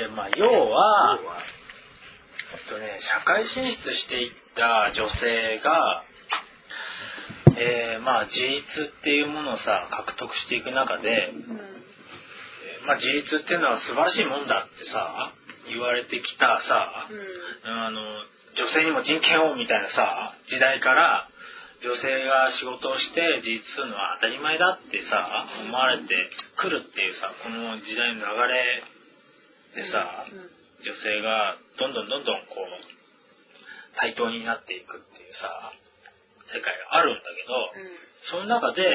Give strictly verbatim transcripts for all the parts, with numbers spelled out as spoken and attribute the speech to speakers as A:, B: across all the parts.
A: まあ要は、えっとね、社会進出していった女性が、えー、まあ自立っていうものをさ獲得していく中で、うんえー、まあ自立っていうのは素晴らしいもんだってさ言われてきたさ、うん、あの女性にも人権をみたいなさ時代から女性が仕事をして自立するのは当たり前だってさ思われてくるっていうさこの時代の流れでさ、うんうん、女性がどんどんどんどんこう対等になっていくっていうさ世界があるんだけど、うん、その中で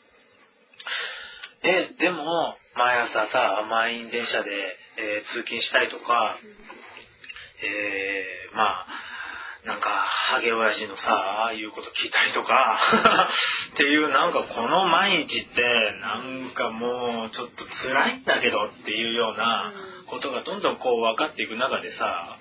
A: えでも毎朝さ満員電車で、えー、通勤したいとか、うんえー、まあなんかハゲ親父のさ言うこと聞いたりとかっていうなんかこの毎日ってなんかもうちょっと辛いんだけどっていうようなことがどんどんこう分かっていく中でさ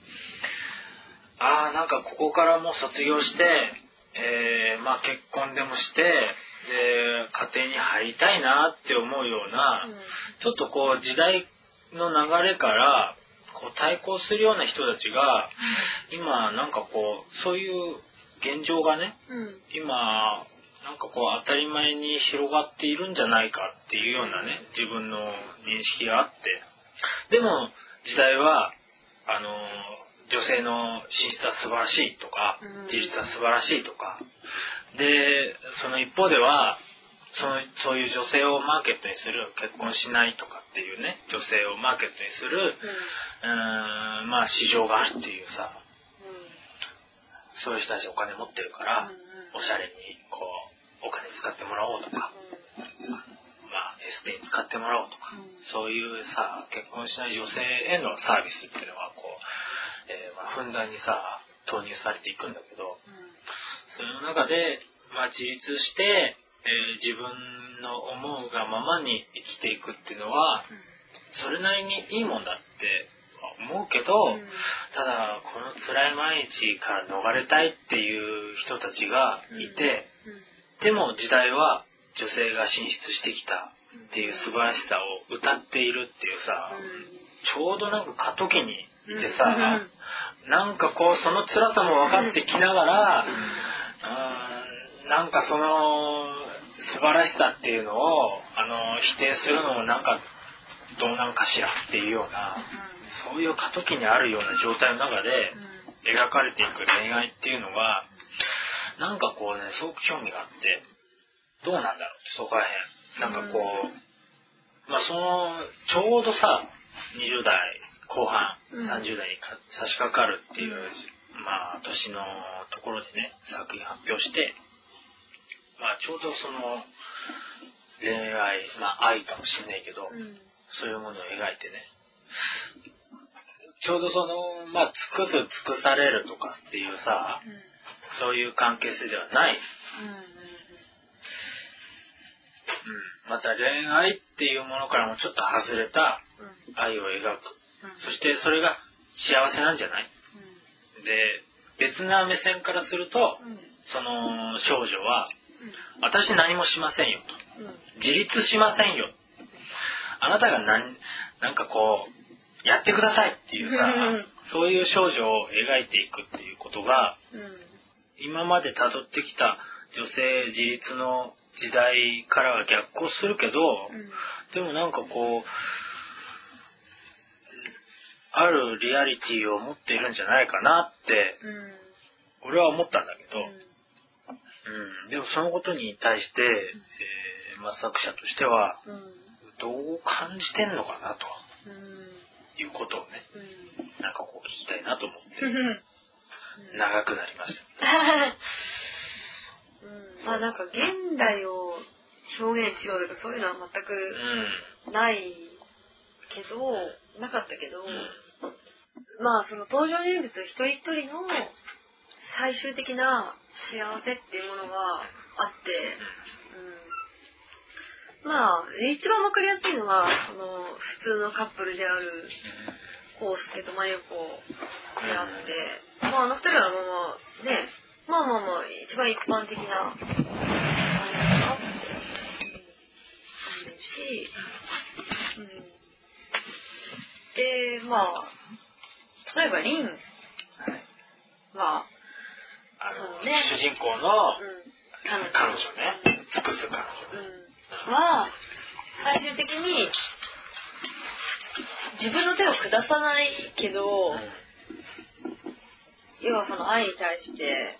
A: あーなんかここからもう卒業して、えー、まあ結婚でもしてで家庭に入りたいなって思うようなちょっとこう時代の流れからこう対抗するような人たちが、うん、今なんかこうそういう現状がね、うん、今なんかこう当たり前に広がっているんじゃないかっていうようなね自分の認識があってでも時代はあの女性の進出は素晴らしいとか、うん、自立は素晴らしいとかでその一方ではそのそういう女性をマーケットにする結婚しないとかっていうね女性をマーケットにする、うん、うーんまあ市場があるっていうさ、うん、そういう人たちお金持ってるから、うんうん、おしゃれにこうお金使ってもらおうとか、うん、まあエステに使ってもらおうとか、うん、そういうさ結婚しない女性へのサービスっていうのはこう、えーまあ、ふんだんにさ投入されていくんだけど、うん、その中で、まあ、自立してえー、自分の思うがままに生きていくっていうのは、うん、それなりにいいもんだって思うけど、うん、ただこの辛い毎日から逃れたいっていう人たちがいて、うんうん、でも時代は女性が進出してきたっていう素晴らしさを歌っているっていうさ、うん、ちょうどなんか過渡期にいてさ、うん、なんかこうその辛さも分かってきながら、うん、なんかその素晴らしさっていうのをあの否定するのもなんかどうなんかしらっていうような、うん、そういう過渡期にあるような状態の中で描かれていく恋愛っていうのがなんかこうねすごく興味があってどうなんだろうってそこら辺なんかこう、うん、まあそのちょうどさにじゅう代後半、うん、さんじゅう代にか差し掛かるっていう、うん、まあ年のところでね作品発表してまあ、ちょうどその恋愛、まあ愛かもしれないけど、うん、そういうものを描いてねちょうどそのまあ尽くす尽くされるとかっていうさ、うん、そういう関係性ではない、うんうんうん、また恋愛っていうものからもちょっと外れた愛を描く、うん、そしてそれが幸せなんじゃない、うん、で別な目線からすると、うん、その少女は私何もしませんよと、うん、自立しませんよあなたが何なんかこうやってくださいっていうさそういう少女を描いていくっていうことが、うん、今まで辿ってきた女性自立の時代からは逆行するけど、うん、でもなんかこうあるリアリティを持っているんじゃないかなって、うん、俺は思ったんだけど、うんうん、でもそのことに対して、えーまあ、作者としては、うん、どう感じてんのかなと、うん、いうことをね、うん、なんかこう聞きたいなと思って、うん、長くなりました、
B: うん、まあなんか現代を表現しようとかそういうのは全くないけど、うん、なかったけど、うん、まあその登場人物一人一人の最終的な幸せっていうものがあって、うん、まあ一番わかりやすいのはその普通のカップルである康介と真由子であって、まああの二人はまあね、まあまあまあ一番一般的な感じかなって思うし、うん、 でまあ例えばリンは、
A: あの
B: そのね、
A: 主人公の、
B: うん、
A: 彼女彼女ね、尽くす彼女、
B: うん、は最終的に自分の手を下さないけど、うん、要はその愛に対して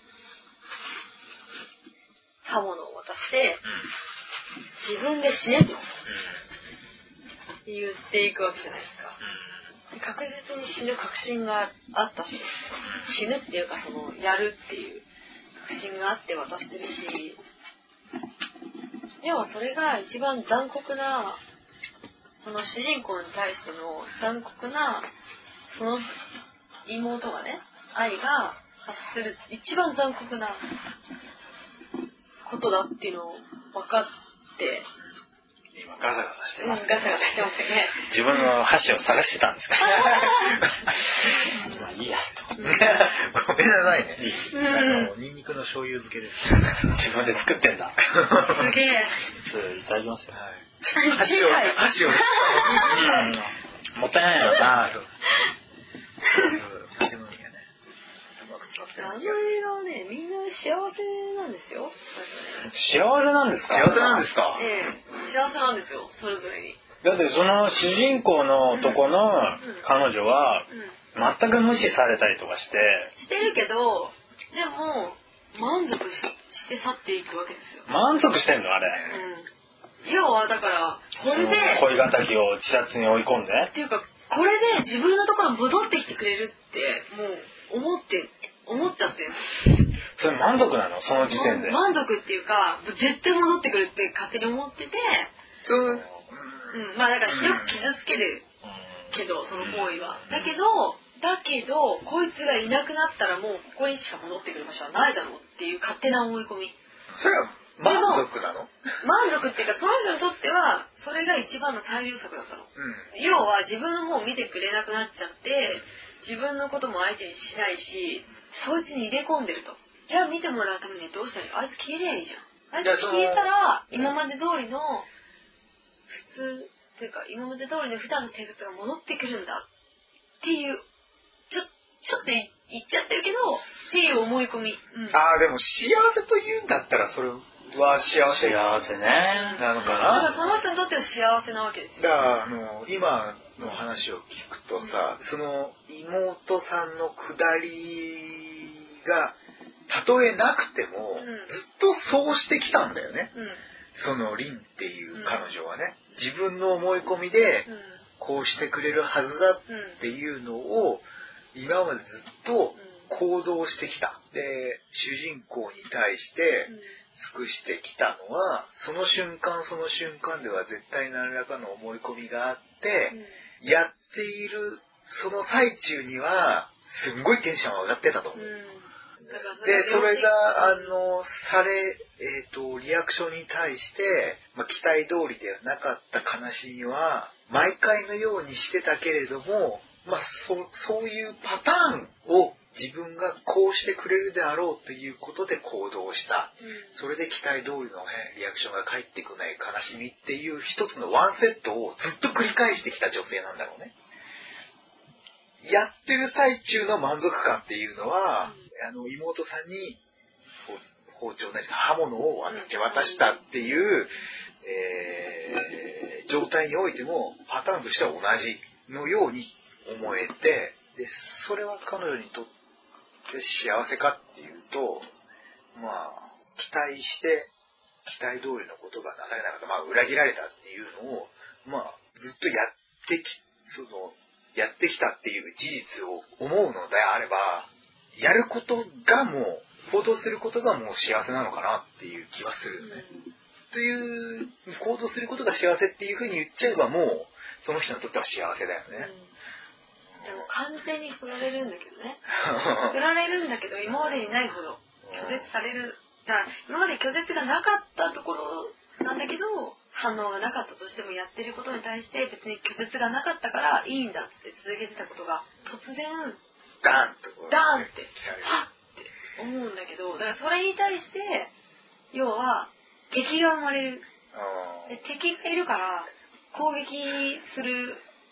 B: 刃物を渡して、うん、自分で死ねと、うん、言っていくわけじゃないですか。で確実に死ぬ確信があったし、死ぬっていうかそのやるっていう確信があって渡してるし、要はそれが一番残酷な、その主人公に対しての残酷な、その妹がね、愛が発する一番残酷なことだっていうのを分かって、
A: 今ガサガサしてます、
B: ね、うん、ガサガサしてますよね。
A: 自分の箸を探してたんですかまあいいやと。ごめんな
C: さいね。
B: うん、
C: あのニンニクの醤油漬けです。
A: 自分で作ってんだ。
B: すげえ。
A: いただきますよ。
C: はい、箸を箸を、
A: うん、もったいないな。
C: ああそう。酒飲みがね。
B: あの映画はね、みんな幸せなんですよ。
A: 幸せなんですか？
C: 幸せなんですか？
B: ええ、幸せなんですよ、それぞれに。
A: だってその主人公の男の彼女は全く無視されたりとかして、
B: してるけど、でも満足 し, して去っていくわけですよ。
A: 満足してんのあれ。
B: うん。要はだからこれで
A: 恋敵を自殺に追い込んで。
B: っていうかこれで自分のところに戻ってきてくれるってもう思って思っちゃってる。
A: それ満足なのその時点で。
B: 満足っていうか絶対戻ってくるって勝手に思ってて。
C: そう。
B: うん、まあだからよく傷つけるけど、その行為は。だけど、だけど、こいつがいなくなったらもうここにしか戻ってくる場所はないだろうっていう勝手な思い込み。
C: それは満足なの？
B: 満足っていうか、その人にとっては、それが一番の最良策だったの。うん、要は自分の方を見てくれなくなっちゃって、自分のことも相手にしないし、そいつに入れ込んでると。じゃあ見てもらうためにどうしたらいい？あいつ消えりゃいいじゃん。あいつ消えたら、今まで通りの、普通というか今まで通りの普段の生活が戻ってくるんだっていうちょちょっと言っちゃってるけどっていう思い込み、うん、
C: ああでも幸せというんだったらそれは幸せ
A: 幸せね
C: なのかな。
B: だからその人にとっては幸せなわけですよ。
C: だからあの今の話を聞くとさ、うん、その妹さんのくだりがたとえなくても、うん、ずっとそうしてきたんだよね、うん、そのリンっていう彼女はね、うん、自分の思い込みでこうしてくれるはずだっていうのを今までずっと行動してきた。で、主人公に対して尽くしてきたのは、その瞬間その瞬間では絶対何らかの思い込みがあって、やっているその最中にはすんごいテンションが上がってたと思う。で、それが、あの、され、えっと、リアクションに対して、まあ、期待通りではなかった悲しみは、毎回のようにしてたけれども、まあ、そ、そういうパターンを自分がこうしてくれるであろうということで行動した。うん、それで期待通りの、ね、リアクションが返ってこない悲しみっていう一つのワンセットをずっと繰り返してきた女性なんだろうね。やってる最中の満足感っていうのは、うん、あの妹さんに包丁なし刃物を手渡したっていう、えー、状態においてもパターンとしては同じのように思えて、でそれは彼女にとって幸せかっていうと、まあ期待して期待通りのことがなされなかった、まあ裏切られたっていうのをまあずっとやってきそのやってきたっていう事実を思うのであれば、やることがもう行動することがもう幸せなのかなっていう気はするよね。うん、という行動することが幸せっていうふうに言っちゃえばもうその人にとっては幸せだよね。
B: うん、でも完全に振られるんだけどね。振られるんだけど今までにないほど拒絶される。だから今まで拒絶がなかったところなんだけど。反応がなかったとしてもやってることに対して別に拒絶がなかったからいいんだって続けてたことが突然
C: ダンと
B: ダンってハッって思うんだけど、だからそれに対して要は敵が生まれる。で敵がいるから攻撃する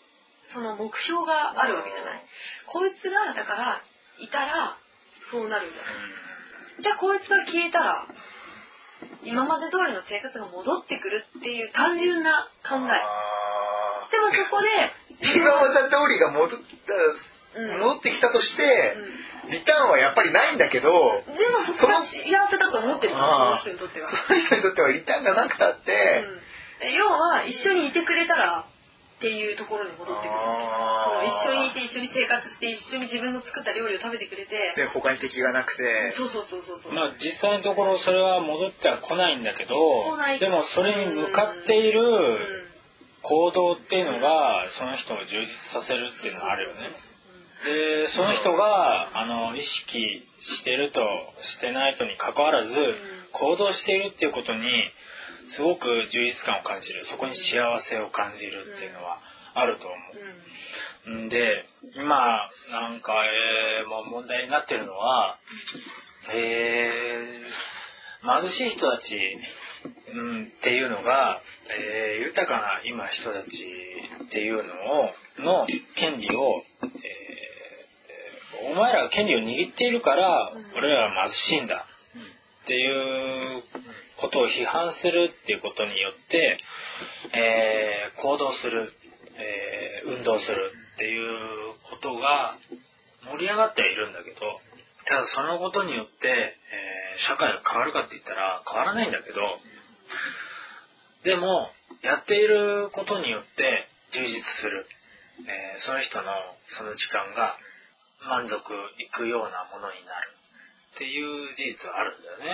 B: その目標があるわけじゃない。こいつがだからいたらそうなるんだよ。じゃあこいつが消えたら今まで通りの生活が戻ってくるっていう単純な考え。でもそこで
C: 今まで通りが戻ったら、うん、戻ってきたとして、うん、リターンはやっぱりないんだけど、
B: でもそこが幸せだと思ってるの、その人にとっては。
C: その人にとってはリターンがなくたって、
B: うん、要は一緒にいてくれたらっていうところに戻ってくる。一緒にいて一緒に生活して一緒に自分の作った料理を食べてくれて、
C: で他に敵がなくて、
B: そうそうそうそうそう。
A: まあ実際のところそれは戻っては来ないんだけど、でもそれに向かっている、うん行動っていうのがその人を充実させるっていうのがあるよね。でその人があの意識してるとしてないとに関わらず行動しているっていうことにすごく充実感を感じる、そこに幸せを感じるっていうのはあると思う。んで今なんか、えー、もう問題になってるのは、えー、貧しい人たちうん、っていうのが、えー、豊かな今人たちっていうのをの権利を、えー、お前らが権利を握っているから俺らは貧しいんだっていうことを批判するっていうことによって、えー、行動する、えー、運動するっていうことが盛り上がってはいるんだけど、ただそのことによって、えー、社会が変わるかって言ったら変わらないんだけど、でもやっていることによって充実する、えー、その人のその時間が満足いくようなものになるっていう事実はあるんだよね。